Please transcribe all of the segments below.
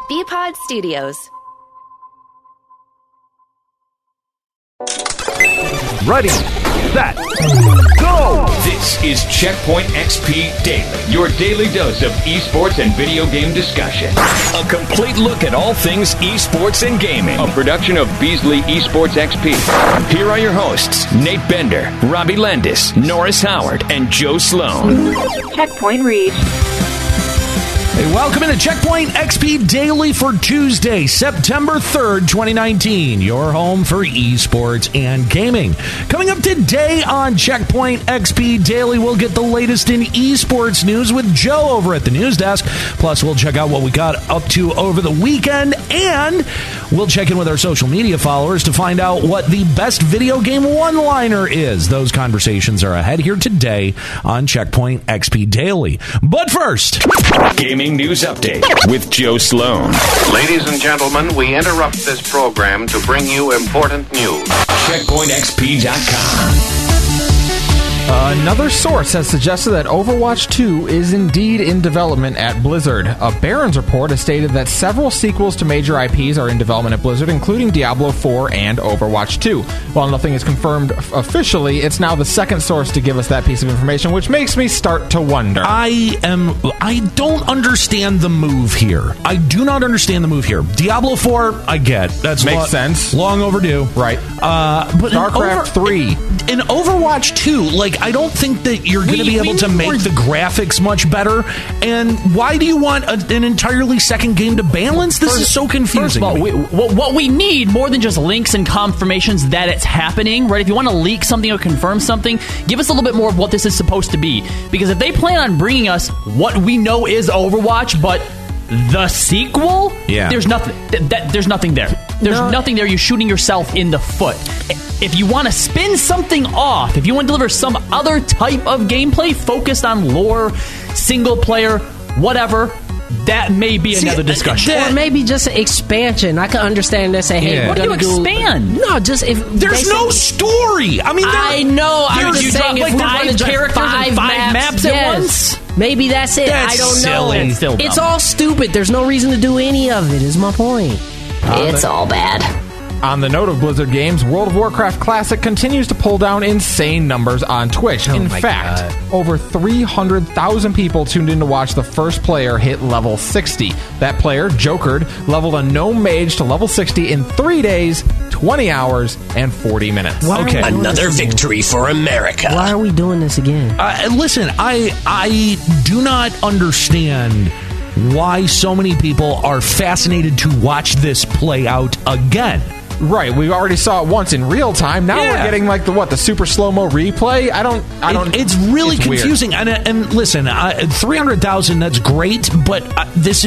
BPod Studios. Ready, set, go! This is Checkpoint XP Daily, your daily dose of esports and video game discussion. A complete look at all things esports and gaming. A production of Beasley Esports XP. Here are your hosts, Nate Bender, Robbie Landis, Norris Howard, and Joe Sloan. Checkpoint reached. Hey, welcome into Checkpoint XP Daily for Tuesday, September 3rd, 2019. Your home for esports and gaming. Coming up today on Checkpoint XP Daily, we'll get the latest in esports news with Joe over at the news desk. Plus, we'll check out what we got up to over the weekend, and we'll check in with our social media followers to find out what the best video game one-liner is. Those conversations are ahead here today on Checkpoint XP Daily. But first, Gaming News Update with Joe Sloan. Ladies and gentlemen, we interrupt this program to bring you important news. CheckpointXP.com. Another source has suggested that Overwatch 2 is indeed in development at Blizzard. A Barron's report has stated that several sequels to major IPs are in development at Blizzard, including Diablo 4 and Overwatch 2. While nothing is confirmed officially, it's now the second source to give us that piece of information, which makes me start to wonder. I don't understand the move here. I do not understand the move here. Diablo 4, I get. That's makes sense. Long overdue. Right. But StarCraft 3. In Overwatch 2, I don't think that you're going to be able to make the graphics much better. And why do you want an entirely second game to balance? This is so confusing. First of all, what we need more than just links and confirmations that it's happening, right? If you want to leak something or confirm something, give us a little bit more of what this is supposed to be. Because if they plan on bringing us what we know is Overwatch, but the sequel, there's nothing. There's nothing there. There's nothing there. You're shooting yourself in the foot. If you want to spin something off, if you want to deliver some other type of gameplay focused on lore, single player, whatever, that may be another discussion. Or maybe just an expansion. I can understand that. Say, hey, what do you expand? No, just if there's no story. I mean, I know. I'm just saying, if we want to characters five maps at once. Maybe that's it. That's I don't silly. know. It's all stupid. There's no reason to do any of it, is my point. It's all bad. On the note of Blizzard games, World of Warcraft Classic continues to pull down insane numbers on Twitch. In fact, over 300,000 people tuned in to watch the first player hit level 60. That player, Jokered, leveled a gnome mage to level 60 in 3 days, 20 hours, and 40 minutes. Another victory for America. Why are we doing this again? Listen, I do not understand why so many people are fascinated to watch this play out again. Right, we already saw it once in real time. Now we're getting the super slow-mo replay. I don't. It's really confusing. And listen, 300,000. That's great, but this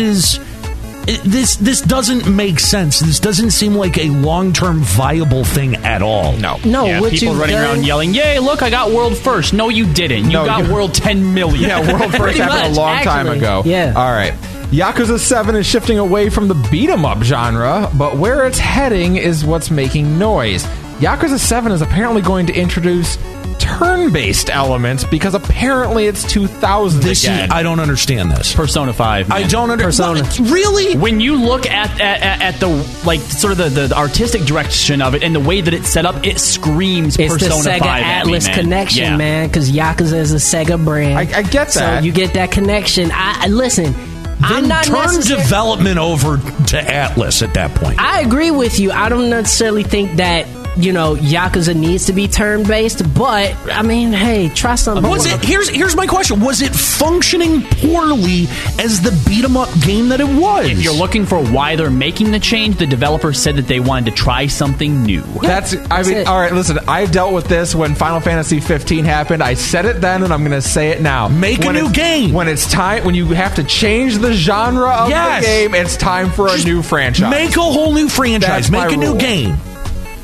doesn't make sense. This doesn't seem like a long-term viable thing at all. No. People running around yelling, "Yay! Look, I got world first." No, you didn't. You got world 10 million. Yeah, world first happened a long time ago. Yeah. All right. Yakuza 7 is shifting away from the beat-em-up genre, but where it's heading is what's making noise. Yakuza 7 is apparently going to introduce turn-based elements because apparently it's 2000 again. I don't understand this. Persona 5. Man. I don't understand. Really? When you look at the sort of the artistic direction of it and the way that it's set up, it screams it's Persona 5. It's the Sega Atlas connection, man, because Yakuza is a Sega brand. I get that. So you get that connection. Listen. Then turn development over to Atlas at that point. I agree with you. I don't necessarily think that, Yakuza needs to be turn-based, but, I mean, hey, try something. Here's my question. Was it functioning poorly as the beat-em-up game that it was? If you're looking for why they're making the change, the developer said that they wanted to try something new. All right, listen, I dealt with this when Final Fantasy 15 happened. I said it then, and I'm going to say it now. Make a new game. When it's time, when you have to change the genre of the game, it's time for a new franchise. Make a whole new franchise. Make a new game.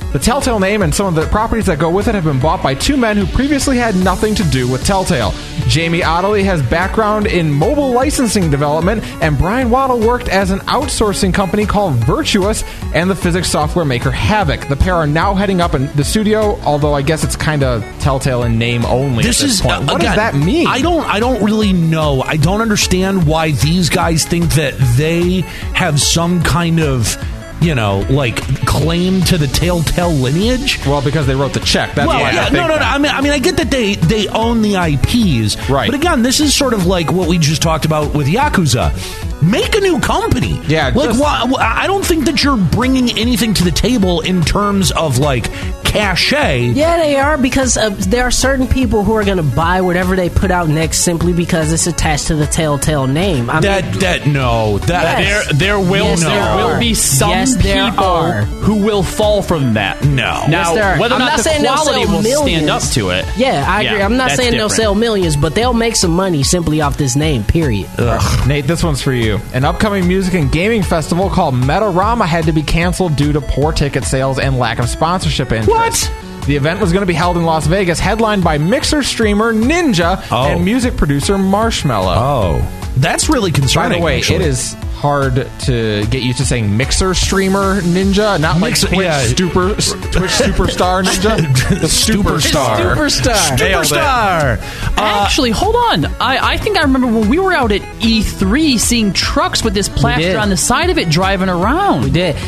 The Telltale name and some of the properties that go with it have been bought by two men who previously had nothing to do with Telltale. Jamie Ottley has background in mobile licensing development, and Brian Waddle worked as an outsourcing company called Virtuous and the physics software maker Havok. The pair are now heading up in the studio, although I guess it's kind of Telltale in name only. This at this is point. What again, does that mean? I don't really know. I don't understand why these guys think that they have some kind of, like claim to the Telltale lineage. Well, because they wrote the check. That's why. Yeah, I think no. I mean, I get that they own the IPs, right? But again, this is sort of like what we just talked about with Yakuza. Make a new company. Yeah, I don't think that you're bringing anything to the table in terms of like cachet. Yeah, they are, because there are certain people who are going to buy whatever they put out next simply because it's attached to the Telltale name. There will be some people who will fall from that. No. Now, whether or not the quality will stand up to it. Yeah, I agree. I'm not saying they'll sell millions, but they'll make some money simply off this name, period. Ugh. Nate, this one's for you. An upcoming music and gaming festival called Metarama had to be canceled due to poor ticket sales and lack of sponsorship interest. What? The event was going to be held in Las Vegas, headlined by mixer streamer Ninja and music producer Marshmello. Oh, that's really concerning. By the way, actually. it is hard to get used to saying mixer streamer Ninja, not like Twitch superstar Ninja. The superstar. Superstar. Actually, hold on. I think I remember when we were out at E3 seeing trucks with this plaster on the side of it driving around. We did.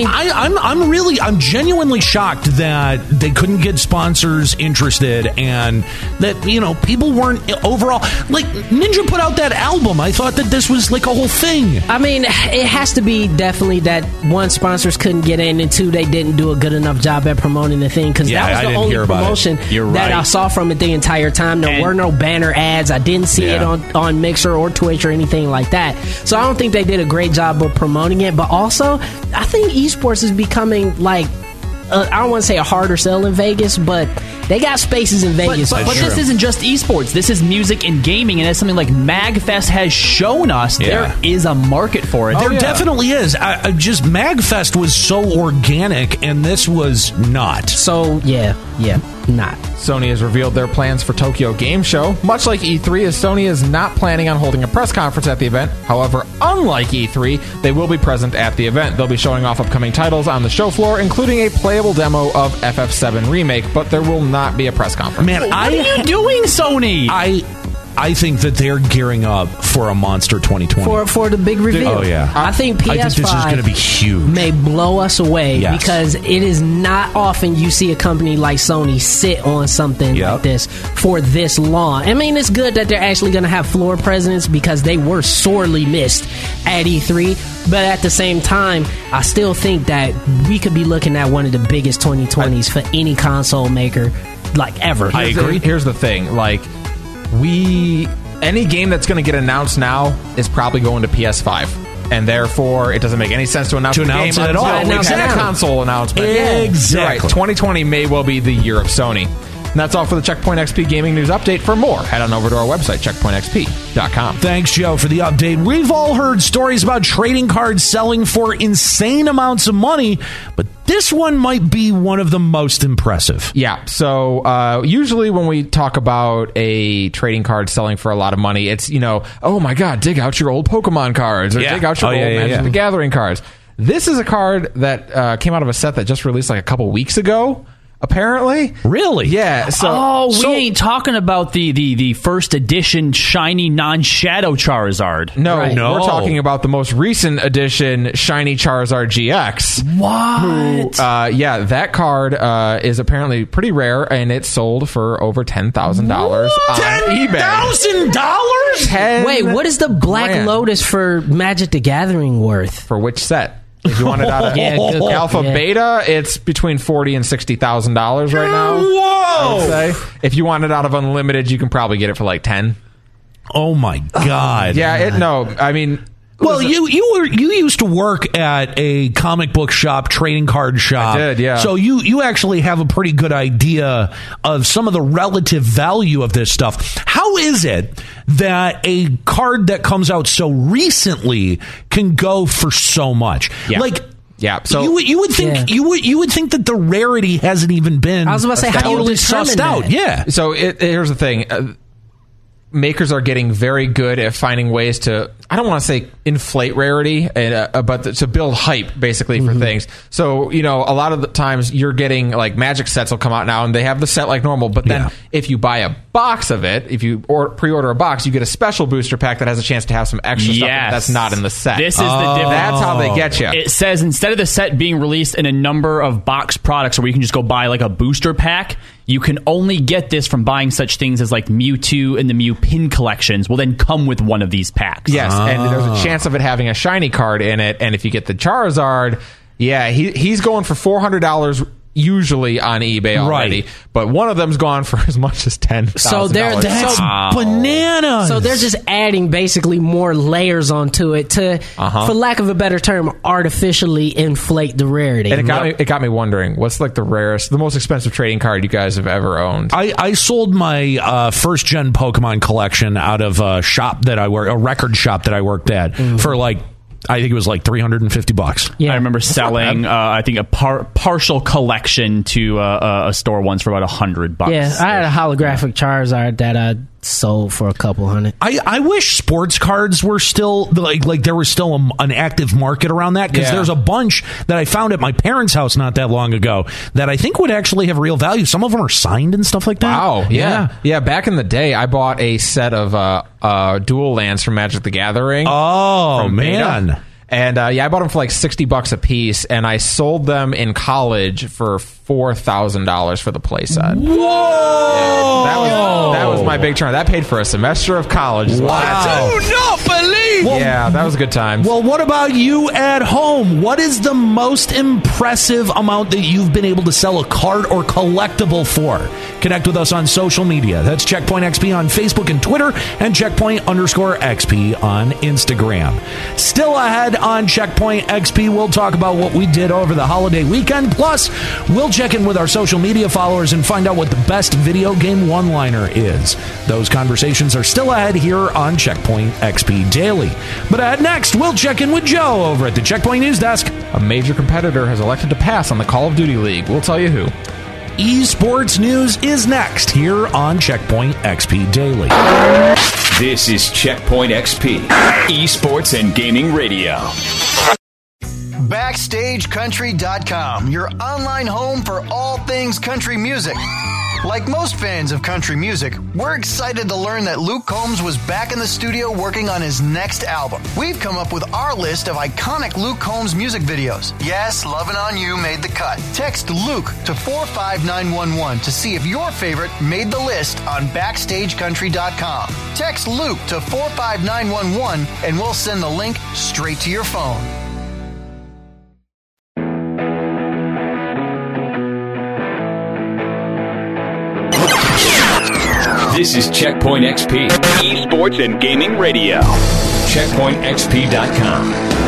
I'm genuinely shocked that they couldn't get sponsors interested, and that people weren't overall like Ninja put out that album. I thought that this was like a whole thing. I mean, it has to be definitely that one, sponsors couldn't get in, and two, they didn't do a good enough job at promoting the thing, because that was the only promotion that I saw from it the entire time. There were no banner ads. I didn't see it on Mixer or Twitch or anything like that. So I don't think they did a great job of promoting it. But also, I think esports is becoming like, I don't want to say a harder sell in Vegas, but they got spaces in Vegas. But this isn't just esports. This is music and gaming, and as something like MagFest has shown us, there is a market for it. There definitely is. Just MagFest was so organic, and this was not. So, not. Sony has revealed their plans for Tokyo Game Show. Much like E3, as Sony is not planning on holding a press conference at the event. However, unlike E3, they will be present at the event. They'll be showing off upcoming titles on the show floor, including a playable demo of FF7 Remake, but there will not be a press conference. Man, what are you doing, Sony? I think that they're gearing up for a monster 2020. For the big reveal. Oh, yeah. I think PS5 this is going to be huge. May blow us away because it is not often you see a company like Sony sit on something like this for this long. I mean, it's good that they're actually going to have floor presence because they were sorely missed at E3. But at the same time, I still think that we could be looking at one of the biggest 2020s for any console maker, like, ever. I agree. Here's the thing. Like, any game that's going to get announced now is probably going to PS5, and therefore it doesn't make any sense to announce the game it at all. We've had a console announcement. Exactly. You're right. 2020 may well be the year of Sony. And that's all for the Checkpoint XP Gaming News Update. For more, head on over to our website, checkpointxp.com. Thanks, Joe, for the update. We've all heard stories about trading cards selling for insane amounts of money, but this one might be one of the most impressive. Yeah, so usually when we talk about a trading card selling for a lot of money, it's, oh my god, dig out your old Pokemon cards, or dig out your old Magic the Gathering cards. This is a card that came out of a set that just released like a couple weeks ago. Apparently, really, yeah. We ain't talking about the first edition shiny non-shadow Charizard. No, we're talking about the most recent edition shiny Charizard GX. What? That card is apparently pretty rare, and it sold for over $10,000 on eBay. $10,000? Wait, what is the Black Lotus for Magic the Gathering worth? For which set? If you want it out of Alpha Beta, it's between $40,000 and $60,000 right now. Whoa! I would say. If you want it out of Unlimited, you can probably get it for like $10,000. Oh my god! I mean. Well, you used to work at a comic book shop, trading card shop. I did, yeah. So you actually have a pretty good idea of some of the relative value of this stuff. How is it that a card that comes out so recently can go for so much? Yeah. Like, Yeah, so you would think you would think that the rarity hasn't even been. I was about to say, how do you sussed out? Yeah. So here's the thing. Makers are getting very good at finding ways to, I don't want to say inflate rarity, but to build hype, basically, for things. So, a lot of the times you're getting, like, Magic sets will come out now, and they have the set like normal, but then if you buy a box of it, if you pre-order a box, you get a special booster pack that has a chance to have some extra stuff that's not in the set. This is the difference. That's how they get you. It says instead of the set being released in a number of box products where you can just go buy, like, a booster pack, you can only get this from buying such things as, like, Mewtwo and the Mew pin collections will then come with one of these packs. Yes, and there's a chance of it having a shiny card in it, and if you get the Charizard, he's going for $400 usually on eBay already, but one of them's gone for as much as $10,000. So that's bananas. So they're just adding basically more layers onto it to, for lack of a better term, artificially inflate the rarity. And it got me wondering, what's like the most expensive trading card you guys have ever owned? I sold my first gen Pokemon collection out of a record shop that I worked at for like, I think it was like $350. Yeah, I remember selling, I think, a partial collection to a store once for about $100. Yeah, I had a holographic Charizard that I sold for a couple hundred. I wish sports cards were still like there was still an active market around that, because there's a bunch that I found at my parents' house not that long ago that I think would actually have real value. Some of them are signed and stuff like that. Wow, yeah. Back in the day, I bought a set of dual lands from Magic the Gathering. Oh man. Beta. And I bought them for like $60 a piece, and I sold them in college for $4,000 for the playset. Whoa! Yeah, that was my big turn. That paid for a semester of college. Wow! I do not believe. Well, that was a good time. Well, what about you at home? What is the most impressive amount that you've been able to sell a card or collectible for? Connect with us on social media. That's Checkpoint XP on Facebook and Twitter, and Checkpoint_XP on Instagram. Still ahead on Checkpoint XP, we'll talk about what we did over the holiday weekend. Plus, we'll check in with our social media followers and find out what the best video game one-liner is. Those conversations are still ahead here on Checkpoint XP Daily. But ahead next, we'll check in with Joe over at the Checkpoint News Desk. A major competitor has elected to pass on the Call of Duty League. We'll tell you who. Esports news is next here on Checkpoint XP Daily. This is Checkpoint XP, Esports and Gaming Radio. BackstageCountry.com, your online home for all things country music. Like most fans of country music, we're excited to learn that Luke Combs was back in the studio working on his next album. We've come up with our list of iconic Luke Combs music videos. Yes, Lovin' On You made the cut. Text Luke to 45911 to see if your favorite made the list on BackstageCountry.com. Text Luke to 45911 and we'll send the link straight to your phone. This is Checkpoint XP, Esports and Gaming Radio. CheckpointXP.com.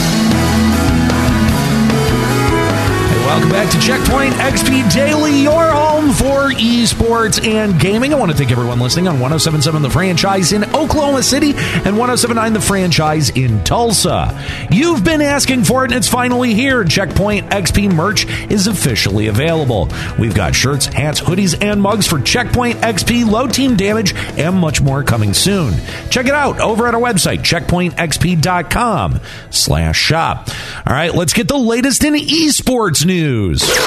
Welcome back to Checkpoint XP Daily, your home for esports and gaming. I want to thank everyone listening on 107.7 The Franchise in Oklahoma City and 107.9 The Franchise in Tulsa. You've been asking for it, and it's finally here. Checkpoint XP merch is officially available. We've got shirts, hats, hoodies, and mugs for Checkpoint XP, low team damage, and much more coming soon. Check it out over at our website, checkpointxp.com/shop. All right, let's get the latest in esports news. Oh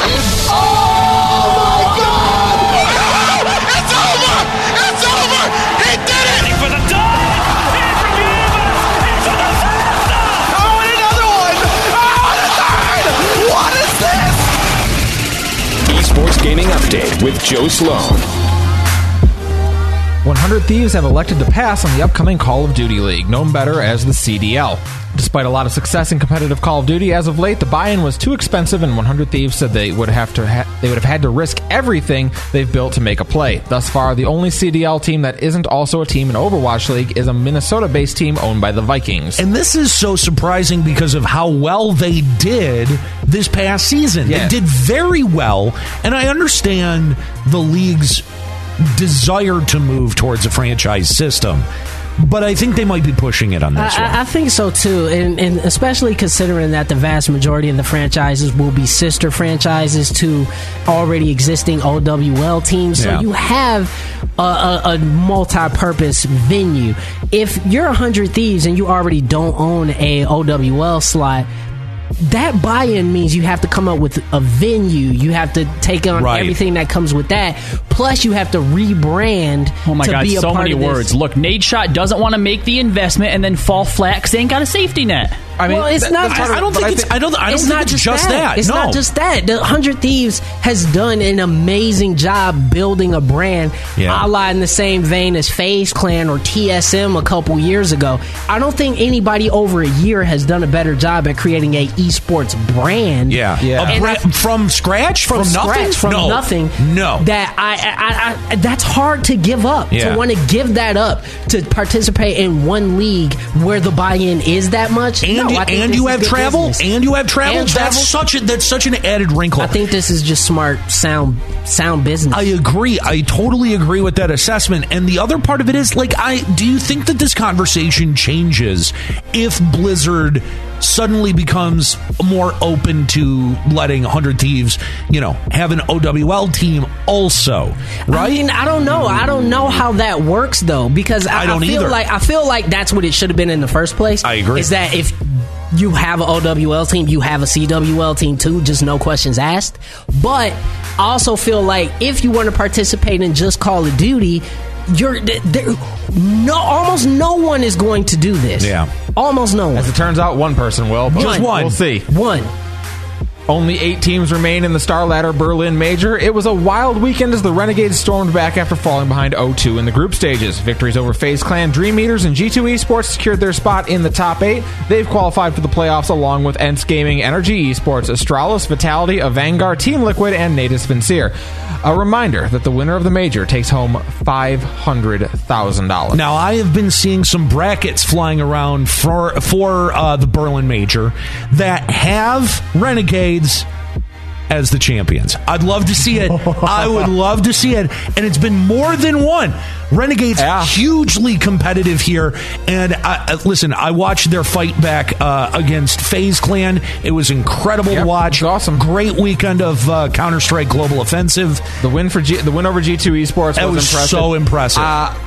my God! It's over! It's over! He did it! For the dog! It's for the first time! Oh, and another one! Oh, and a third! What is this? Esports Gaming Update with Joe Sloan. 100 Thieves have elected to pass on the upcoming Call of Duty League, known better as the CDL. Despite a lot of success in competitive Call of Duty, as of late, the buy-in was too expensive, and 100 Thieves said they would have had to risk everything they've built to make a play. Thus far, the only CDL team that isn't also a team in Overwatch League is a Minnesota-based team owned by the Vikings. And this is so surprising because of how well they did this past season. Yeah. They did very well, and I understand the league's desire to move towards a franchise system. but I think they might be pushing it on this one. I think so too, and especially considering that the vast majority of the franchises will be sister franchises to already existing OWL teams. So you have a multi-purpose venue. If you're 100 Thieves and you already don't own a OWL slot, that buy-in means you have to come up with a venue. You have to take on everything that comes with that. Plus, you have to rebrand. Oh my God! Be a so part many of this. words. Look, Nadeshot doesn't want to make the investment and then fall flat because they ain't got a safety net. I mean, well, it's not. I don't think it's. I don't think it's just that. It's not just that. The 100 Thieves has done an amazing job building a brand, a la in the same vein as FaZe Clan or TSM a couple years ago. I don't think anybody over a year has done a better job at creating a esports brand. From scratch, from nothing. No, that I that's hard to give up. To want to give that up to participate in one league where the buy-in is that much. And you have travel. That's such an added wrinkle. I think this is just smart, sound business. I agree. I totally agree with that assessment. And the other part of it is, do you think that this conversation changes if Blizzard suddenly becomes more open to letting 100 Thieves, have an OWL team also, right? I mean, I don't know. I don't know how that works though, because I feel like that's what it should have been in the first place. I agree. Is that if you have an OWL team, you have a CWL team too, just no questions asked. But I also feel like if you want to participate in just Call of Duty, almost no one is going to do this. Yeah. Almost no one. As it turns out, one person will. But just one. We'll see. One. Only 8 teams remain in the StarLadder Berlin Major. It was a wild weekend as the Renegades stormed back after falling behind 0-2 in the group stages. Victories over FaZe Clan, Dream Eaters, and G2 Esports secured their spot in the top 8. They've qualified for the playoffs along with Ents Gaming, Energy Esports, Astralis, Vitality, Avangar, Team Liquid, and Natus Vincere. A reminder that the winner of the major takes home $500,000. Now, I have been seeing some brackets flying around for the Berlin Major that have Renegades as the champions. I'd love to see it. I would love to see it. And it's been more than one. Renegades hugely competitive here. And listen, I watched their fight back against FaZe Clan. It was incredible to watch. Awesome. Great weekend of Counter-Strike Global Offensive. The win over G2 Esports was impressive. So impressive.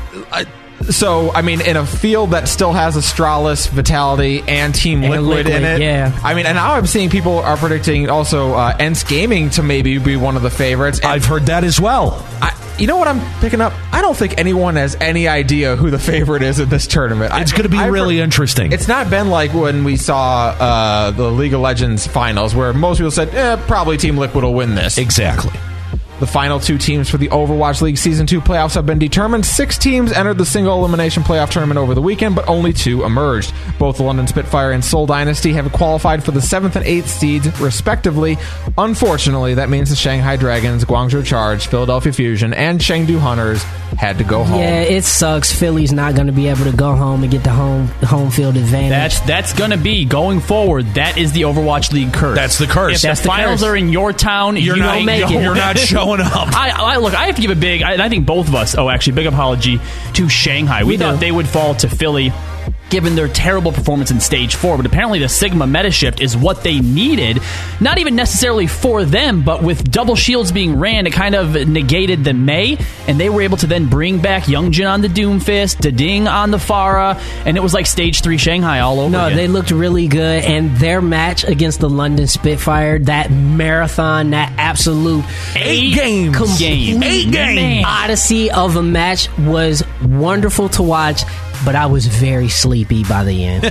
So, I mean, in a field that still has Astralis, Vitality, and Team Liquid in it. Yeah. I mean, and now I'm seeing people are predicting also Ents Gaming to maybe be one of the favorites. And I've heard that as well. You know what I'm picking up? I don't think anyone has any idea who the favorite is in this tournament. It's going to be really interesting. It's not been like when we saw the League of Legends finals where most people said, probably Team Liquid will win this. Exactly. The final 2 teams for the Overwatch League Season 2 playoffs have been determined. 6 teams entered the single elimination playoff tournament over the weekend, but only 2 emerged. Both the London Spitfire and Seoul Dynasty have qualified for the 7th and 8th seeds, respectively. Unfortunately, that means the Shanghai Dragons, Guangzhou Charge, Philadelphia Fusion, and Chengdu Hunters had to go home. Yeah, it sucks. Philly's not going to be able to go home and get the home field advantage. That's going to be, going forward, that is the Overwatch League curse. That's the curse. If the finals are in your town, you don't make it. You're not showing up. I have to give a big, I think both of us, big apology to Shanghai. We thought they would fall to Philly given their terrible performance in Stage 4, but apparently the Sigma meta shift is what they needed. Not even necessarily for them, but with double shields being ran, it kind of negated the Mei, and they were able to then bring back Youngjin on the Doomfist, Dading on the Pharah, and it was like Stage 3 Shanghai all over again. They looked really good, and their match against the London Spitfire, that marathon, that absolute 8 games odyssey of a match was wonderful to watch, but I was very sleepy by the end.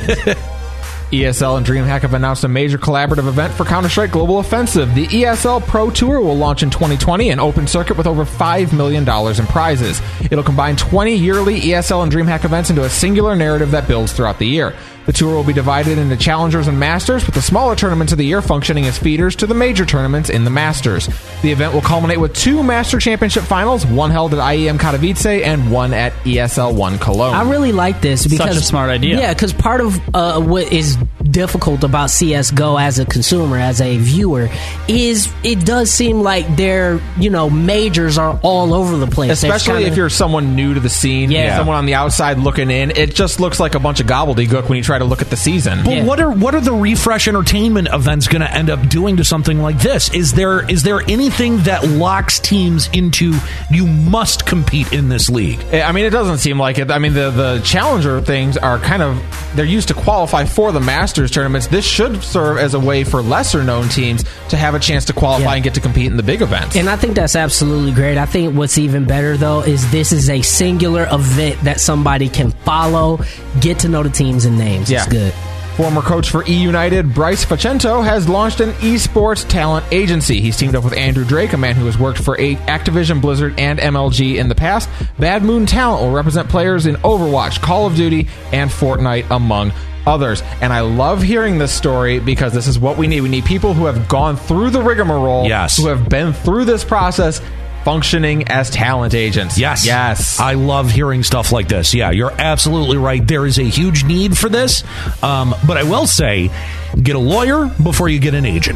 ESL and DreamHack have announced a major collaborative event for Counter-Strike Global Offensive. The ESL Pro Tour will launch in 2020, an open circuit with over $5 million in prizes. It'll combine 20 yearly ESL and DreamHack events into a singular narrative that builds throughout the year. The tour will be divided into Challengers and Masters, with the smaller tournaments of the year functioning as feeders to the major tournaments in the Masters. The event will culminate with 2 Master Championship finals, one held at IEM Katowice and one at ESL One Cologne. I really like this because such a smart idea. Yeah, because part of what is difficult about CS:GO as a consumer, as a viewer, is it does seem like their majors are all over the place. Especially if you're someone new to the scene, someone on the outside looking in, it just looks like a bunch of gobbledygook when you try to look at the season. But what are the Refresh Entertainment events going to end up doing to something like this? Is there anything that locks teams into you must compete in this league? I mean, it doesn't seem like it. I mean, the Challenger things are they're used to qualify for the Masters tournaments. This should serve as a way for lesser known teams to have a chance to qualify and get to compete in the big events. And I think that's absolutely great. I think what's even better, though, is this is a singular event that somebody can follow, get to know the teams and names. Yeah. It's good. Former coach for E-United, Bryce Facento, has launched an esports talent agency. He's teamed up with Andrew Drake, a man who has worked for Activision Blizzard and MLG in the past. Bad Moon Talent will represent players in Overwatch, Call of Duty, and Fortnite, among others. And I love hearing this story because this is what we need. We need people who have gone through the rigmarole, who have been through this process, functioning as talent agents. Yes. I love hearing stuff like this. Yeah, you're absolutely right. There is a huge need for this. But I will say, get a lawyer before you get an agent.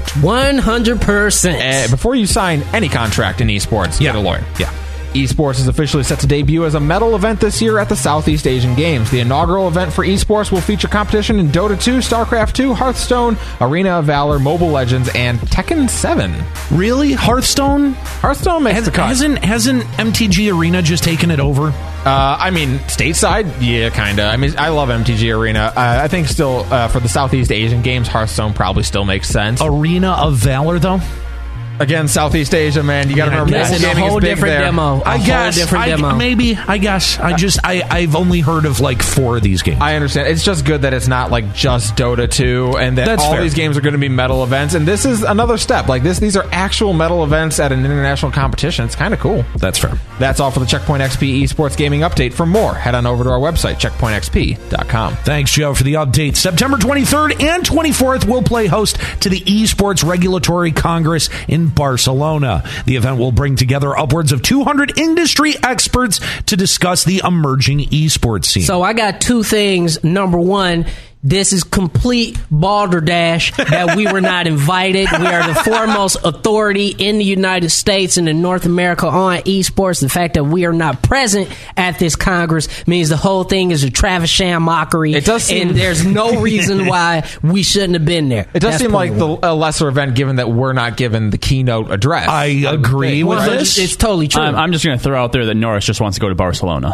100%. Before you sign any contract in esports, get a lawyer. Yeah. Esports is officially set to debut as a medal event this year at the Southeast Asian Games. The inaugural event for esports will feature competition in Dota 2, StarCraft 2, Hearthstone, Arena of Valor, Mobile Legends, and Tekken 7. Really? Hearthstone? Hearthstone makes the cut. Hasn't MTG Arena just taken it over? I mean, stateside, yeah, kind of. I mean, I love MTG Arena. I think still, for the Southeast Asian Games, Hearthstone probably still makes sense. Arena of Valor, though? Again, Southeast Asia, man. You got to remember, mobile gaming is big there. I guess. I've only heard of like 4 of these games. I understand. It's just good that it's not like just Dota 2 and that all these games are going to be medal events. And this is another step. Like these are actual medal events at an international competition. It's kind of cool. That's fair. That's all for the Checkpoint XP Esports Gaming Update. For more, head on over to our website, checkpointxp.com. Thanks, Joe, for the update. September 23rd and 24th, we'll play host to the Esports Regulatory Congress in Barcelona. The event will bring together upwards of 200 industry experts to discuss the emerging esports scene. So I got 2 things. Number 1, this is complete balderdash that we were not invited. We are the foremost authority in the United States and in North America on esports. The fact that we are not present at this Congress means the whole thing is a Travis Sham mockery. It does seem, and there's no reason why we shouldn't have been there. It does seem like a lesser event given that we're not given the keynote address. I agree with this. It's totally true. I'm just going to throw out there that Norris just wants to go to Barcelona.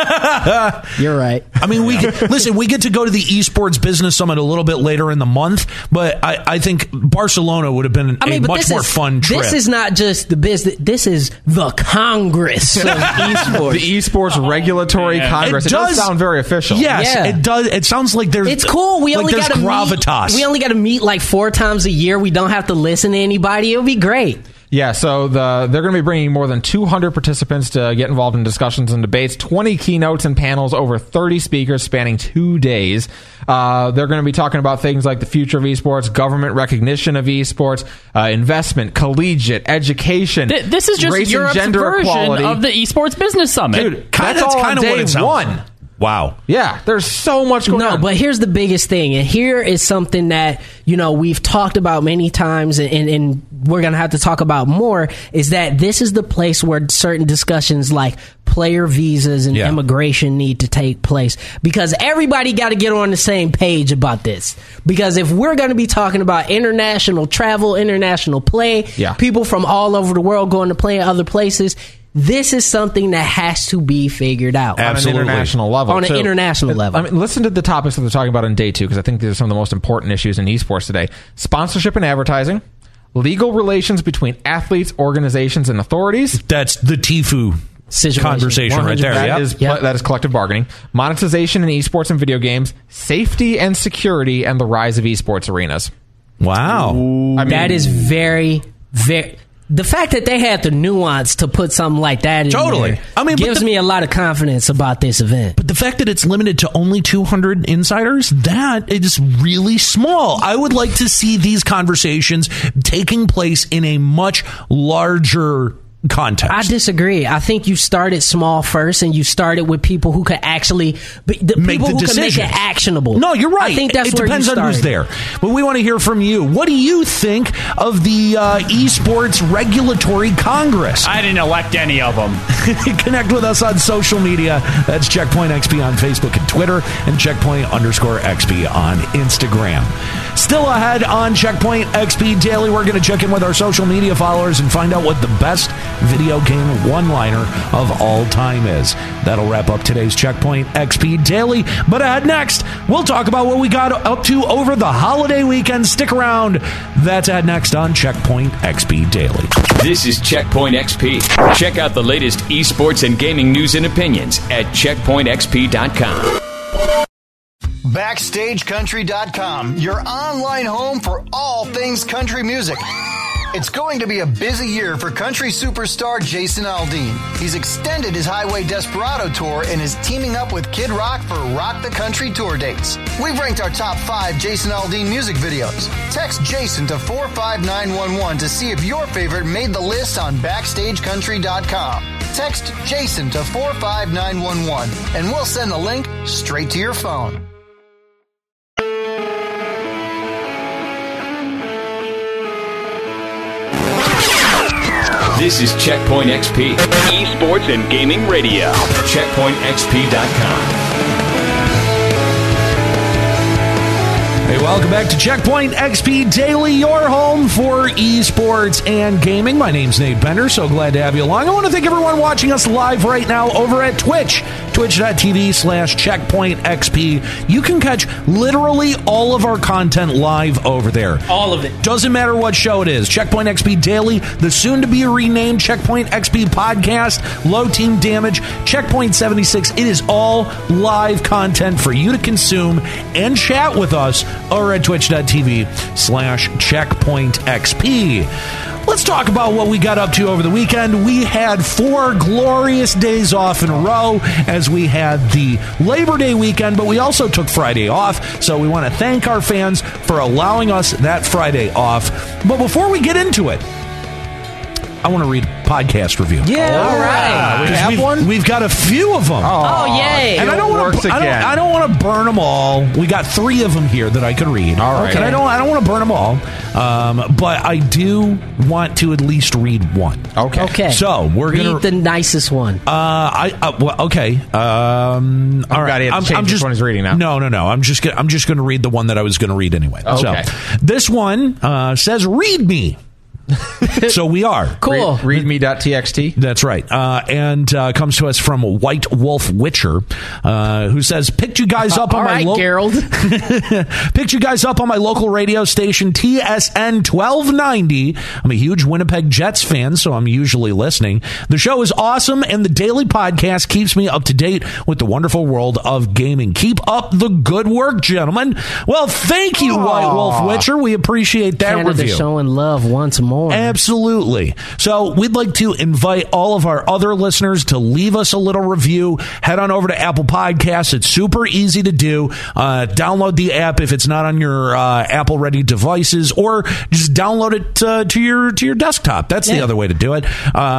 You're right. I mean, we get to go to the esports business summit a little bit later in the month, but I think Barcelona would have been a much more fun trip. This is not just the business. This is the Congress of esports. The Esports Regulatory Congress. It does sound very official. Yes, it does. It sounds like there's... It's cool. We only got to gravitas. We only got to meet like 4 times a year. We don't have to listen to anybody. It'll be great. Yeah, so they're going to be bringing more than 200 participants to get involved in discussions and debates, 20 keynotes and panels, over 30 speakers spanning 2 days. They're going to be talking about things like the future of esports, government recognition of esports, investment, collegiate, education, this is just race Europe's and gender version equality of the Esports Business Summit. Dude, that's all on day 1. Wow. Yeah, there's so much going on. No, but here's the biggest thing, and here is something that, we've talked about many times, and we're going to have to talk about more, is that this is the place where certain discussions like player visas and immigration need to take place, because everybody got to get on the same page about this. Because if we're going to be talking about international travel, international play, people from all over the world going to play in other places, this is something that has to be figured out. Absolutely. On an international level. On an international level. I mean, listen to the topics that they're talking about on day 2, because I think these are some of the most important issues in esports today. Sponsorship and advertising, legal relations between athletes, organizations, and authorities. That's the Tfue conversation right there. That is collective bargaining. Monetization in esports and video games, safety and security, and the rise of esports arenas. Wow. That is very, very... The fact that they had the nuance to put something like that in there gives me a lot of confidence about this event. But the fact that it's limited to only 200 insiders, that is really small. I would like to see these conversations taking place in a much larger context. I disagree. I think you started small first, and you started with people who could actually make the decisions. Can make it actionable. No, you're right. I think that's where depends you started. on who's there. But we want to hear from you. What do you think of the Esports Regulatory Congress? I didn't elect any of them. Connect with us on social media. That's Checkpoint XP on Facebook and Twitter, and Checkpoint_XP on Instagram. Still ahead on Checkpoint XP Daily, we're going to check in with our social media followers and find out what the best video game one-liner of all time is. That'll wrap up today's Checkpoint XP Daily. But ahead next, we'll talk about what we got up to over the holiday weekend. Stick around. That's ahead next on Checkpoint XP Daily. This is Checkpoint XP. Check out the latest esports and gaming news and opinions at checkpointxp.com. BackstageCountry.com, your online home for all things country music. It's going to be a busy year for country superstar Jason Aldean. He's extended his Highway Desperado tour and is teaming up with Kid Rock for Rock the Country tour dates. We've ranked our top 5 Jason Aldean music videos. Text Jason to 45911 to see if your favorite made the list on BackstageCountry.com. Text Jason to 45911 and we'll send the link straight to your phone. This is Checkpoint XP, esports and gaming radio. CheckpointXP.com. Hey, welcome back to Checkpoint XP Daily, your home for esports and gaming. My name's Nate Bender, so glad to have you along. I want to thank everyone watching us live right now over at Twitch, twitch.tv/CheckpointXP. You can catch literally all of our content live over there. All of it. Doesn't matter what show it is. Checkpoint XP Daily, the soon-to-be renamed Checkpoint XP Podcast, Low Team Damage, Checkpoint 76. It is all live content for you to consume and chat with us over at twitch.tv/CheckpointXP. Let's talk about what we got up to over the weekend. We had 4 glorious days off in a row as we had the Labor Day weekend, but we also took Friday off. So we want to thank our fans for allowing us that Friday off. But before we get into it, I want to read podcast review. Yeah, all right. We have one? We've got a few of them. Oh yay. And I don't want to burn them all. We got 3 of them here that I could read. All right. And I don't want to burn them all. But I do want to at least read one. Okay. So we're going to read the nicest one. Okay. All right. I'm just which one he's reading now. No. I'm just going to read the one that I was going to read anyway. Okay. So this one says, "Read me." So we are. Cool. Readme.txt. That's right. And comes to us from White Wolf Witcher, who says, picked you guys up on my Gerald. Picked you guys up on my local radio station, TSN 1290. I'm a huge Winnipeg Jets fan, so I'm usually listening. The show is awesome, and the daily podcast keeps me up to date with the wonderful world of gaming. Keep up the good work, gentlemen. Well, thank you, White Wolf Witcher. We appreciate that Canada review. Showing love once more. Absolutely. So we'd like to invite all of our other listeners to leave us a little review. Head on over to Apple Podcasts. It's super easy to do. Download the app if it's not on your Apple ready devices, or just download it to your desktop. That's the other way to do it.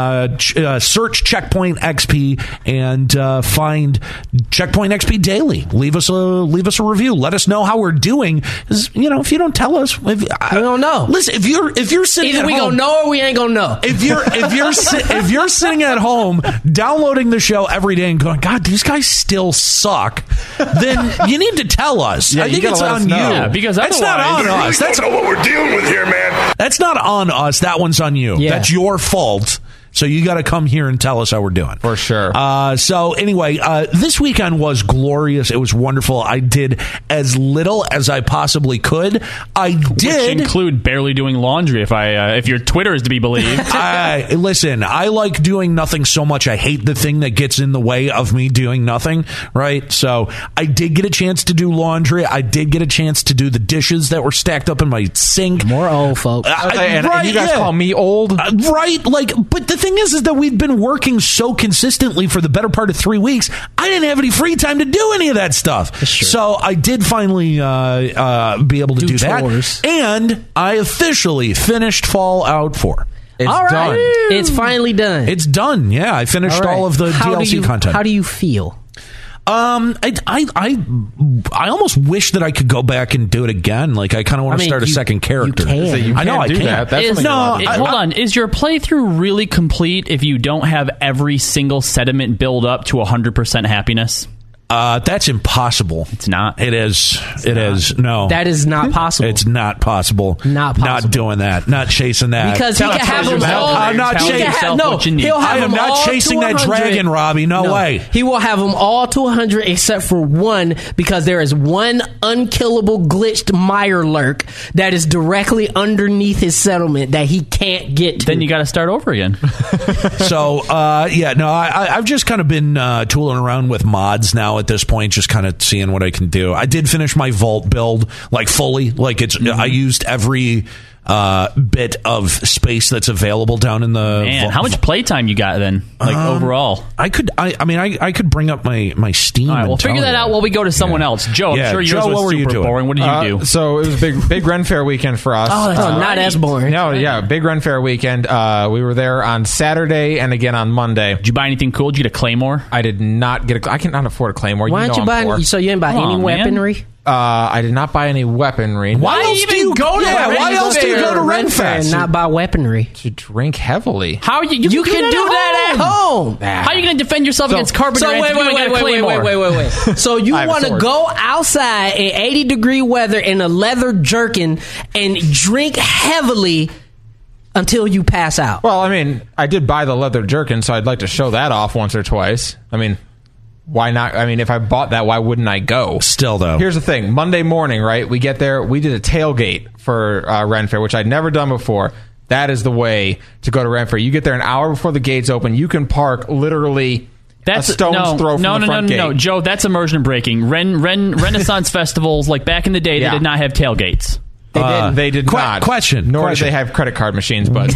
Search Checkpoint XP and find Checkpoint XP Daily. Leave us a review. Let us know how we're doing. 'Cause, if you don't tell us, we don't know. Listen, if you're sitting either at we home, gonna know or we ain't gonna know. If you're sitting at home downloading the show every day and going, God, these guys still suck, then you need to tell us. Yeah, I think it's on you. Yeah, because that's not on us. That's not what we're dealing with here, man. That's not on us. That one's on you. Yeah. That's your fault. So you got to come here and tell us how we're doing. For sure. So anyway, this weekend was glorious. It was wonderful. I did as little as I possibly could. Which include barely doing laundry, if your Twitter is to be believed. Listen, I like doing nothing so much. I hate the thing that gets in the way of me doing nothing, right? So I did get a chance to do laundry. I did get a chance to do the dishes that were stacked up in my sink. More old folks. And you guys call me old? Right. But the thing is that we've been working so consistently for the better part of 3 weeks. I didn't have any free time to do any of that stuff. So I did finally be able to do chores. that. And I officially finished Fallout 4. It's done. It's finally done. It's done. Yeah, I finished all of the DLC content. How do you feel? I almost wish that I could go back and do it again. Like, I kind of want to start a second character. I know I can. Hold on. Is your playthrough really complete if you don't have every single sediment build up to 100% happiness? That's impossible. It's not. It is. It is. No. That is not possible. It's not possible. Not possible. Not doing that. Not chasing that. Because he can have them all. I'm not chasing. I am not chasing that dragon, Robbie. No way. He will have them all to 100 except for one, because there is one unkillable glitched Mirelurk that is directly underneath his settlement that he can't get to. Then you got to start over again. So, I've just kind of been tooling around with mods now. At this point, just kind of seeing what I can do. I did finish my Vault build, like, fully. Like, I used every bit of space that's available down in the Man, how much playtime you got then, overall? I could bring up my Steam. All right, we'll figure that out while we go to someone else. Joe, I'm sure yours was super boring. What did you do? So it was big Ren Fair weekend for us. Not as boring. No, yeah, big Ren Fair weekend. We were there on Saturday and again on Monday. Did you buy anything cool? Did you get a Claymore? I did not get I cannot afford a Claymore. Why didn't you buy? So you didn't buy any weaponry? I did not buy any weaponry. Why else do you go to Renfest? And not buy weaponry? To drink heavily. How are you can do that at home? How are you going to defend yourself against Carpenter? Wait. So you want to go outside in 80-degree weather in a leather jerkin and drink heavily until you pass out? Well, I mean, I did buy the leather jerkin, so I'd like to show that off once or twice. I mean, why not? I mean, if I bought that, why wouldn't I go? Still, though. Here's the thing. Monday morning, right? We get there. We did a tailgate for Ren Fair, which I'd never done before. That is the way to go to Ren Fair. You get there an hour before the gates open. You can park literally a stone's throw from the front gate. No, Joe, that's immersion breaking. Renaissance festivals, like back in the day, they did not have tailgates. They did not. Question. Nor did they have credit card machines, but...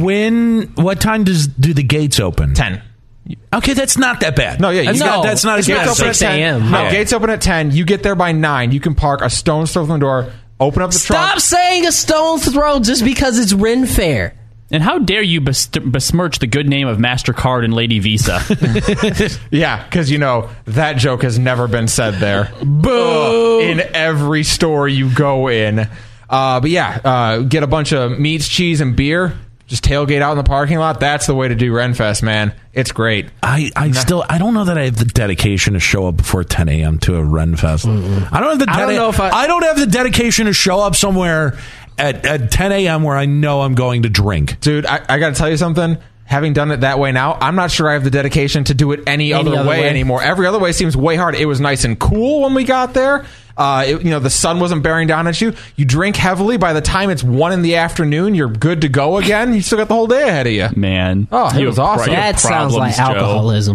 What time do the gates open? 10. Okay, that's not that bad. No, yeah, that's not as bad. Gates open at 10. No, gates open at 10. You get there by 9. You can park a stone's throw from the door, open up the trunk. Stop saying a stone's throw just because it's Ren Fair. And how dare you besmirch the good name of MasterCard and Lady Visa? Yeah, because, that joke has never been said there. Boo! In every store you go in. But yeah, get a bunch of meats, cheese, and beer. Just tailgate out in the parking lot. That's the way to do Renfest, man. It's great. I don't know that I have the dedication to show up before 10 a.m. to a Renfest. I don't have the dedication to show up somewhere at 10 a.m. where I know I'm going to drink. Dude, I got to tell you something. Having done it that way now, I'm not sure I have the dedication to do it any other way anymore. Every other way seems way hard. It was nice and cool when we got there. The sun wasn't bearing down at you. You drink heavily. By the time it's 1 PM, you're good to go again. You still got the whole day ahead of you. Man. Oh, it was awesome. That sounds like alcoholism.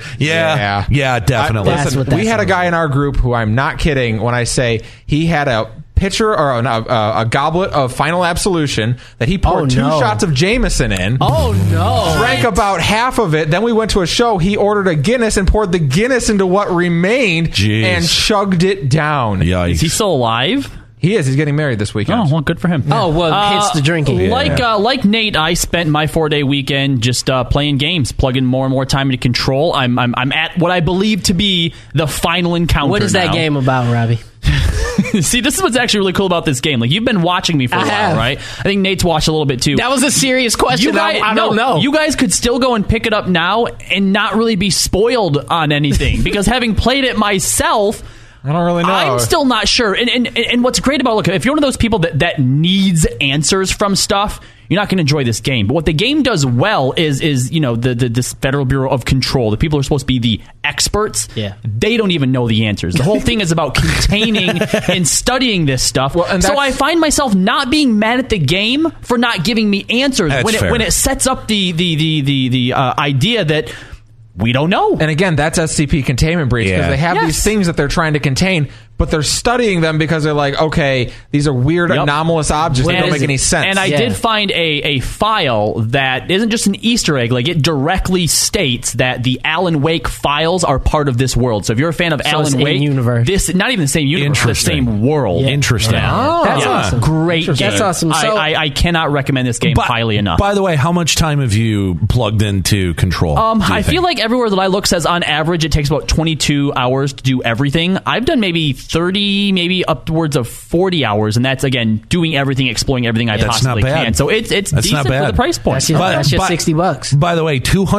Yeah, definitely. We had a guy in our group who, I'm not kidding when I say he had a pitcher or a goblet of Final Absolution that he poured 2 shots of Jameson in. Oh, no. Drank about half of it. Then we went to a show. He ordered a Guinness and poured the Guinness into what remained and chugged it down. Yikes. Is he still alive? He is. He's getting married this weekend. Oh, well, good for him. Oh, well, hits the drinking. Like Nate, I spent my 4-day weekend just playing games, plugging more and more time into Control. I'm at what I believe to be the final encounter. What is that game about, Robbie? See, this is what's actually really cool about this game. Like, you've been watching me for a while, right? I think Nate's watched a little bit too. That was a serious question. I don't know. You guys could still go and pick it up now and not really be spoiled on anything because having played it myself, I don't really know. I'm still not sure. And what's great about, look, if you're one of those people that needs answers from stuff, you're not going to enjoy this game. But what the game does well is this Federal Bureau of Control, the people who are supposed to be the experts, they don't even know the answers. The whole thing is about containing and studying this stuff. Well, so I find myself not being mad at the game for not giving me answers when it sets up the idea that we don't know. And again, that's SCP containment breach, because they have these things that they're trying to contain, but they're studying them because they're like, okay, these are weird, anomalous objects that don't make any sense. And I did find a file that isn't just an Easter egg. Like, it directly states that the Alan Wake files are part of this world. So if you're a fan of Alan Wake, universe. This not even the same universe, the same world. Interesting. Oh, that's awesome. Great game. That's awesome. So, I cannot recommend this game highly enough. By the way, how much time have you plugged into Control? I feel like everywhere that I look says on average it takes about 22 hours to do everything. I've done maybe 30, maybe upwards of 40 hours, and that's, again, doing everything, exploring everything I possibly can. So it's decent for the price point. That's just $60. By the way,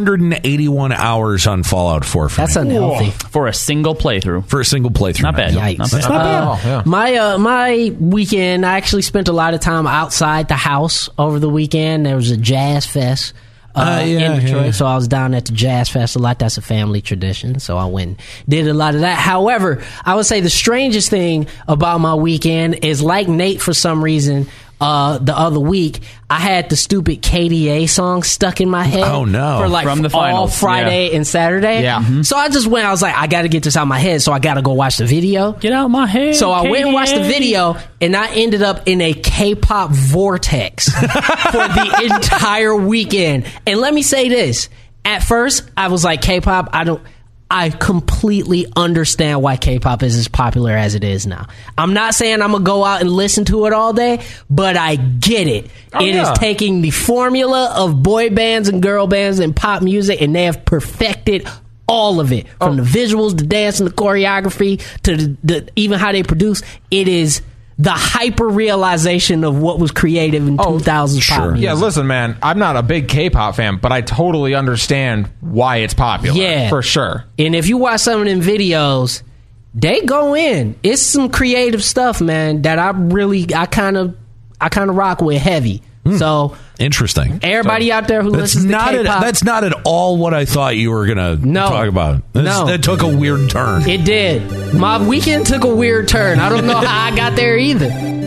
281 hours on Fallout 4 for That's unhealthy. For a single playthrough. Not bad. Yikes. That's not bad. My weekend, I actually spent a lot of time outside the house over the weekend. There was a jazz fest in Detroit, so I was down at the Jazz Fest a lot. That's a family tradition, so I went and did a lot of that. However, I would say the strangest thing about my weekend is, like Nate, for some reason, the other week, I had the stupid KDA song stuck in my head. Oh, no. For like From the all finals. Friday and Saturday. Yeah. Mm-hmm. So I just went, I was like, I got to get this out of my head, so I got to go watch the video. Get out of my head. So I went and watched the video, and I ended up in a K-pop vortex for the entire weekend. And let me say this. At first, I was like, K-pop, I completely understand why K-pop is as popular as it is now. I'm not saying I'm going to go out and listen to it all day, but I get it. It is taking the formula of boy bands and girl bands and pop music, and they have perfected all of it. From the visuals, the dance, and the choreography, to the even how they produce. It is the hyper realization of what was creative in 2000s pop music. Yeah, listen, man, I'm not a big K-pop fan, but I totally understand why it's popular. Yeah, for sure. And if you watch some of them videos, they go in. It's some creative stuff, man, that I kind of rock with heavy. So interesting. Everybody out there who listens to K-pop, that's not at all what I thought you were going to talk about. That took a weird turn. It did. My weekend took a weird turn. I don't know how I got there either.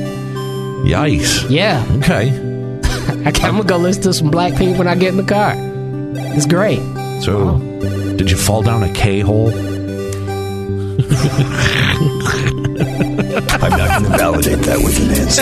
Yikes. Yeah. Okay. I'm going to go listen to some Blackpink when I get in the car. It's great. So, did you fall down a K-hole? I'm not going to validate that with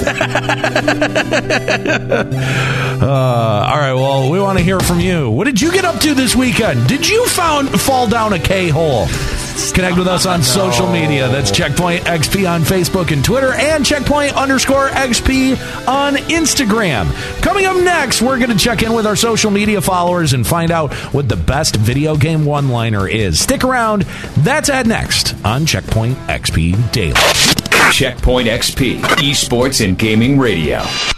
an answer. All right, well, we want to hear from you. What did you get up to this weekend? Did you fall down a K-hole? Connect with us on social media. That's Checkpoint XP on Facebook and Twitter, and Checkpoint_XP on Instagram. Coming up next, we're going to check in with our social media followers and find out what the best video game one-liner is. Stick around. That's at next on Checkpoint XP Daily. Checkpoint XP, esports and gaming radio.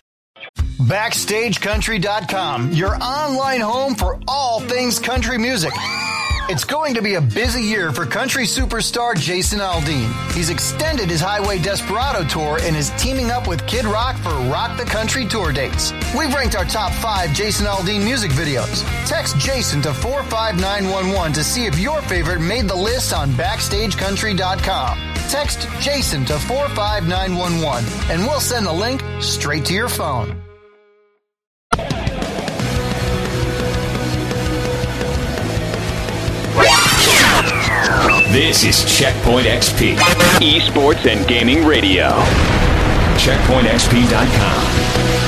BackstageCountry.com, your online home for all things country music. It's going to be a busy year for country superstar Jason Aldean. He's extended his Highway Desperado tour and is teaming up with Kid Rock for Rock the Country tour dates. We've ranked our top 5 Jason Aldean music videos. Text Jason to 45911 to see if your favorite made the list on BackstageCountry.com. Text Jason to 45911 and we'll send the link straight to your phone. This is Checkpoint XP, esports and gaming radio. CheckpointXP.com.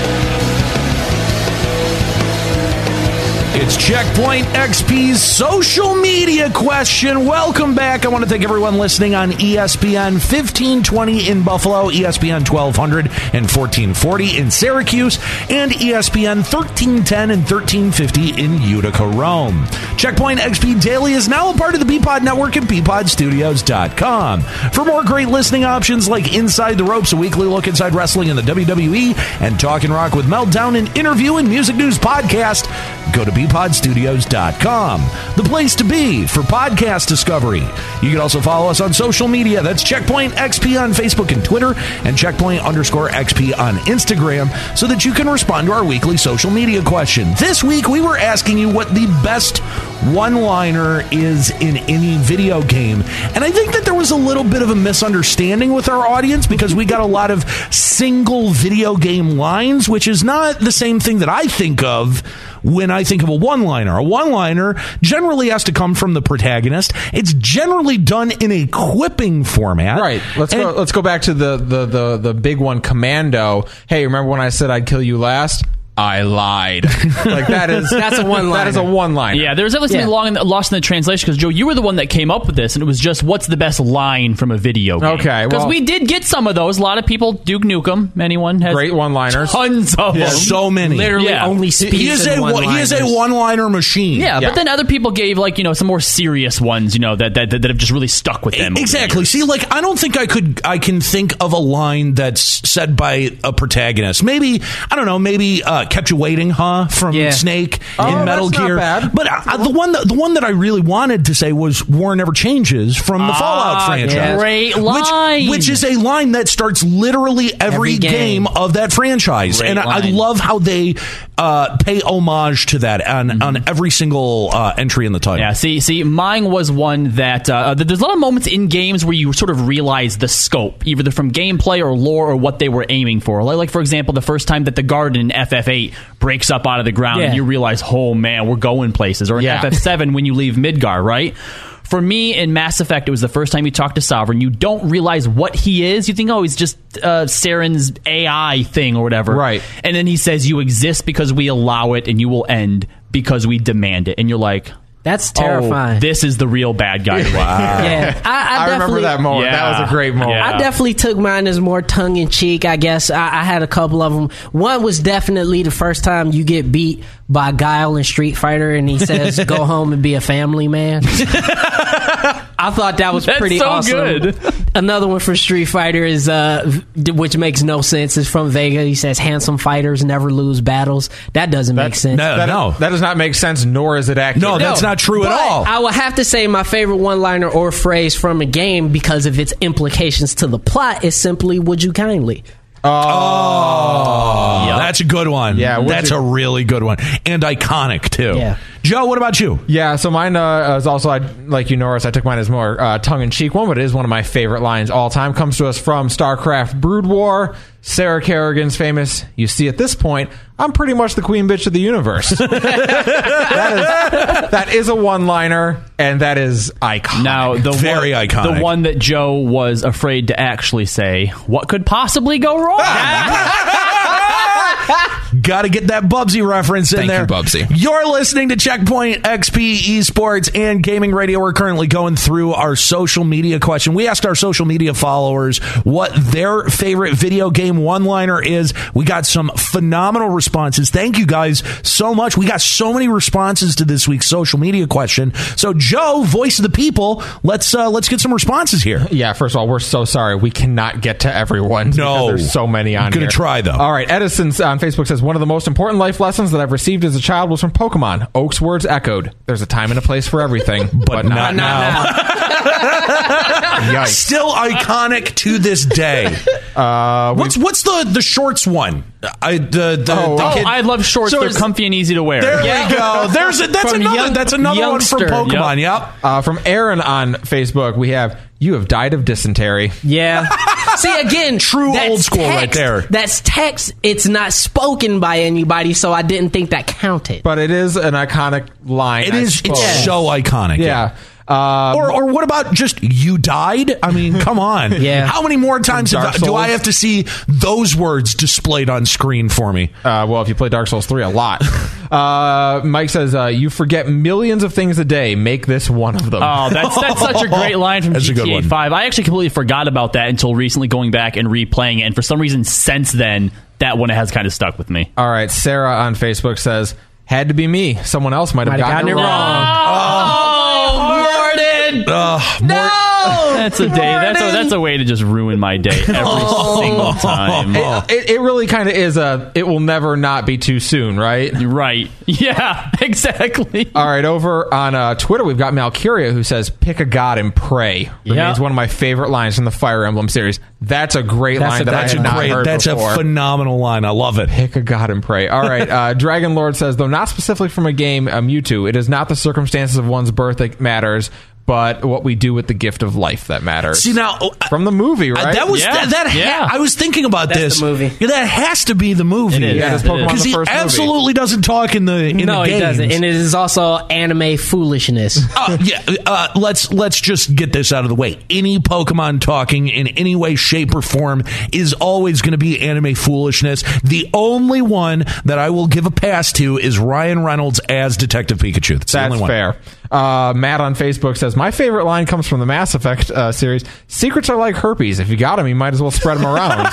It's Checkpoint XP's social media question. Welcome back. I want to thank everyone listening on ESPN 1520 in Buffalo, ESPN 1200 and 1440 in Syracuse, and ESPN 1310 and 1350 in Utica, Rome. Checkpoint XP Daily is now a part of the Peapod Network at peapodstudios.com. For more great listening options like Inside the Ropes, a weekly look inside wrestling in the WWE, and Talkin' Rock with Meltdown, an interview and music news podcast, go to bpodstudios.com, the place to be for podcast discovery. You can also follow us on social media. That's Checkpoint XP on Facebook and Twitter, and Checkpoint_XP on Instagram, so that you can respond to our weekly social media question. This week, we were asking you what the best one-liner is in any video game. And I think that there was a little bit of a misunderstanding with our audience, because we got a lot of single video game lines, which is not the same thing that I think of when I think of a one-liner. A one-liner generally has to come from the protagonist. It's generally done in a quipping format. Right. Let's go back to the big one, Commando. Hey, remember when I said I'd kill you last? I lied. Like that's a one-liner. That is a one-liner. Yeah, there was definitely something lost in the translation, because Joe, you were the one that came up with this, and it was just, what's the best line from a video game? Okay, because we did get some of those. A lot of people, Duke Nukem. Anyone has great one-liners? Tons of them. So many. Literally only speaks. He is a one-liner machine. Yeah, but then other people gave some more serious ones. That have just really stuck with them. Exactly. See, I don't think I can think of a line that's said by a protagonist. Maybe I don't know. Maybe. Kept you waiting, huh? From Snake in Metal Gear. Not bad. But the one that I really wanted to say was "War Never Changes" from the Fallout franchise. Yeah. Great line, which is a line that starts literally every game of that franchise, and I love how they pay homage to that on every single entry in the title. Yeah. See, mine was one that there's a lot of moments in games where you sort of realize the scope, either from gameplay or lore or what they were aiming for. Like for example, the first time that the garden in FF8 breaks up out of the ground and you realize, oh man, we're going places. Or in FF7 when you leave Midgar, right? For me, in Mass Effect, it was the first time you talk to Sovereign. You don't realize what he is. You think, he's just Saren's AI thing or whatever. Right. And then he says, you exist because we allow it, and you will end because we demand it. And you're like... That's terrifying. This is the real bad guy. Wow. Yeah, I remember that moment. Yeah. That was a great moment. I definitely took mine as more tongue-in-cheek, I guess. I had a couple of them. One was definitely the first time you get beat by Guile in Street Fighter, and he says, go home and be a family man. I thought that was pretty awesome. Good. Another one for Street Fighter is, which makes no sense, is from Vega. He says, handsome fighters never lose battles. That doesn't make sense. No. That does not make sense, nor is it accurate. No, that's not true at all. I would have to say my favorite one-liner or phrase from a game, because of its implications to the plot, is simply, would you kindly? That's a good one. Yeah, that's a really good one. And iconic, too. Yeah. Joe, what about you? Yeah, so mine is also, like you, Norris, I took mine as more tongue-in-cheek one, but it is one of my favorite lines all time. Comes to us from StarCraft Brood War. Sarah Kerrigan's famous, you see, at this point, I'm pretty much the queen bitch of the universe. that is a one-liner, and that is iconic. Now, very iconic. The one that Joe was afraid to actually say, what could possibly go wrong? Got to get that Bubsy reference in there. Thank you, Bubsy. You're listening to Checkpoint XP Esports and Gaming Radio. We're currently going through our social media question. We asked our social media followers what their favorite video game one-liner is. We got some phenomenal responses. Thank you guys so much. We got so many responses to this week's social media question. So, Joe, voice of the people, let's get some responses here. Yeah, first of all, we're so sorry. We cannot get to everyone. No. There's so many on here. Gonna try, though. All right, Edison on Facebook says, one of the most important life lessons that I've received as a child was from Pokemon. Oak's words echoed. There's a time and a place for everything, but not now. Still iconic to this day. What's the shorts one? I love shorts. They're comfy and easy to wear. There we go. That's another one from Pokemon. Yep. From Aaron on Facebook, we have, you have died of dysentery. Yeah. See, again, true old school text, right there. That's text. It's not spoken by anybody, so I didn't think that counted. But it is an iconic line. It's so iconic. Yeah. Or what about just you died? I mean, come on. Yeah. How many more times do I have to see those words displayed on screen for me? Well, if you play Dark Souls 3 a lot. Mike says, you forget millions of things a day. Make this one of them. Oh, that's such a great line from GTA 5. I actually completely forgot about that until recently going back and replaying it. And for some reason, since then, that one has kind of stuck with me. All right. Sarah on Facebook says, had to be me. Someone else might have gotten it wrong. Morgan! No! That's a day. That's a way to just ruin my day every single time. It really kind of is it will never not be too soon, right? Right. Yeah, exactly. All right, over on Twitter, we've got Malcuria who says, pick a god and pray. Remains one of my favorite lines from the Fire Emblem series. That's a great line that I had not heard before. A phenomenal line. I love it. Pick a god and pray. All right, Dragon Lord says, though not specifically from a game, Mewtwo, it is not the circumstances of one's birth that matters, but what we do with the gift of life that matters. See, now from the movie, right? That was I was thinking about That's the movie. Yeah, that has to be the movie. Because he absolutely doesn't talk in the games. He doesn't, and it is also anime foolishness. Let's just get this out of the way. Any Pokemon talking in any way, shape, or form is always going to be anime foolishness. The only one that I will give a pass to is Ryan Reynolds as Detective Pikachu. That's the only one. Fair. Matt on Facebook says, my favorite line comes from the Mass Effect series. Secrets are like herpes. If you got them, you might as well spread them around.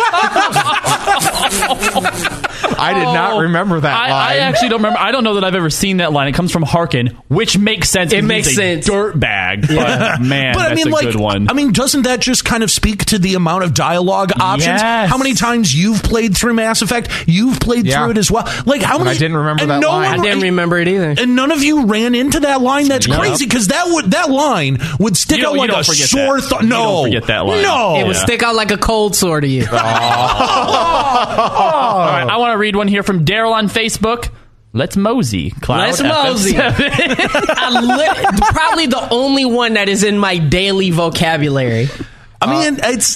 I did not remember that line. I actually don't remember. I don't know that I've ever seen that line. It comes from Harkin, which makes sense. It makes sense. Dirtbag. But man, that's a good one. I mean, doesn't that just kind of speak to the amount of dialogue options? Yes. How many times you've played through Mass Effect? You've played through it as well. Like, how many? I didn't remember that line. I didn't remember it either. And none of you ran into that line? That's crazy, because that line would stick out like a sore thumb. No. You don't forget that line. No. It would stick out like a cold sore to you. All right, I want to read one here from Daryl on Facebook. Let's mosey. Let's mosey. Probably the only one that is in my daily vocabulary. I mean, it's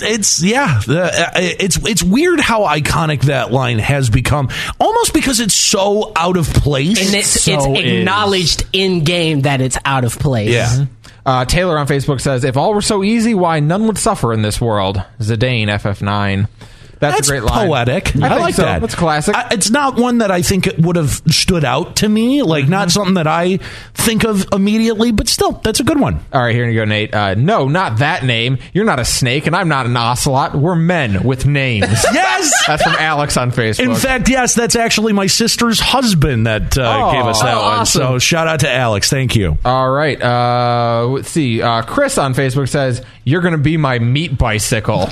weird how iconic that line has become, almost because it's so out of place. And it's acknowledged in game that it's out of place. Yeah. Taylor on Facebook says, if all were so easy, why none would suffer in this world? Zidane, FF9. That's a great line. Poetic. I like so. that. That's classic. It's not one that I think it would have stood out to me. Like, not something that I think of immediately, but still, that's a good one. All right, here you go, Nate. No, not that name. You're not a snake, and I'm not an ocelot. We're men with names. Yes! That's from Alex on Facebook. In fact, yes, that's actually my sister's husband that gave us that one. Awesome. So shout out to Alex. Thank you. All right. Let's see. Chris on Facebook says, you're going to be my meat bicycle.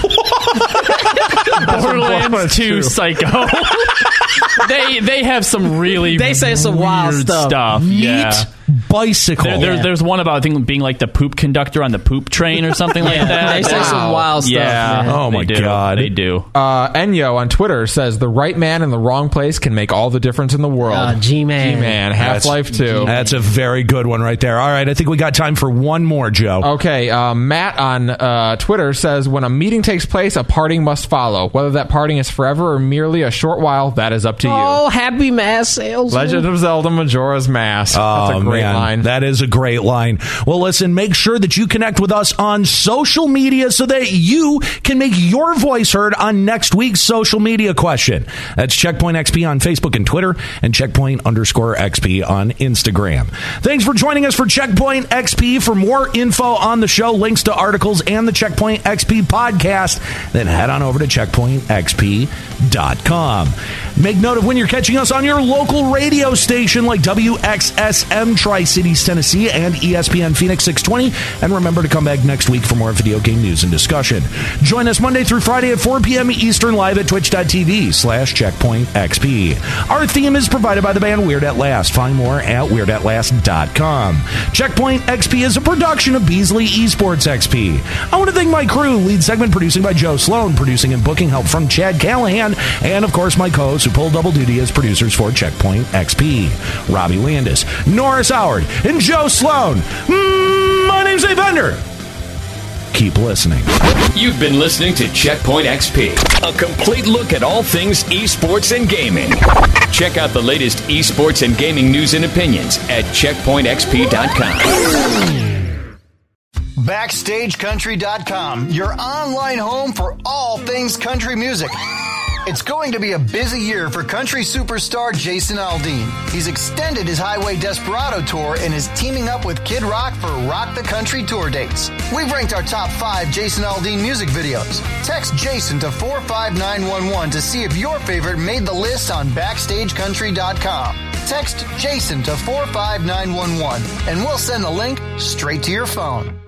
Borderlands 2 Psycho. They have some really say some wild stuff. Meat bicycle. There's one about, I think, being like the poop conductor on the poop train or something like that. They say some wild stuff. Yeah. Man. Oh my God. They do. Enyo on Twitter says, the right man in the wrong place can make all the difference in the world. G-Man. G-Man. Half-Life 2. G-Man. That's a very good one right there. All right, I think we got time for one more, Joe. Okay, Matt on Twitter says, when a meeting takes place, a parting must follow. Whether that parting is forever or merely a short while, that is up to you. Oh, happy mass sales. Legend of Zelda Majora's Mask. That's a great line. That is a great line. Well, listen, make sure that you connect with us on social media so that you can make your voice heard on next week's social media question. That's Checkpoint XP on Facebook and Twitter, and Checkpoint_XP on Instagram. Thanks for joining us for Checkpoint XP. For more info on the show, links to articles, and the Checkpoint XP podcast, then head on over to checkpointxp.com. Make note of when you're catching us on your local radio station like WXSM Tri-Cities, Tennessee, and ESPN Phoenix 620. And remember to come back next week for more video game news and discussion. Join us Monday through Friday at 4 p.m. Eastern live at twitch.tv/CheckpointXP. Our theme is provided by the band Weird At Last. Find more at WeirdAtLast.com. Checkpoint XP is a production of Beasley Esports XP. I want to thank my crew, lead segment producing by Joe Sloan, producing and booking help from Chad Callahan, and of course my co-hosts who pull double duty as producers for Checkpoint XP. Robbie Landis, Norris Howard, and Joe Sloan. My name's Dave Bender. Keep listening. You've been listening to Checkpoint XP, a complete look at all things esports and gaming. Check out the latest esports and gaming news and opinions at checkpointxp.com. BackstageCountry.com, your online home for all things country music. It's going to be a busy year for country superstar Jason Aldean. He's extended his Highway Desperado tour and is teaming up with Kid Rock for Rock the Country tour dates. We've ranked our top 5 Jason Aldean music videos. Text Jason to 45911 to see if your favorite made the list on BackstageCountry.com. Text Jason to 45911 and we'll send the link straight to your phone.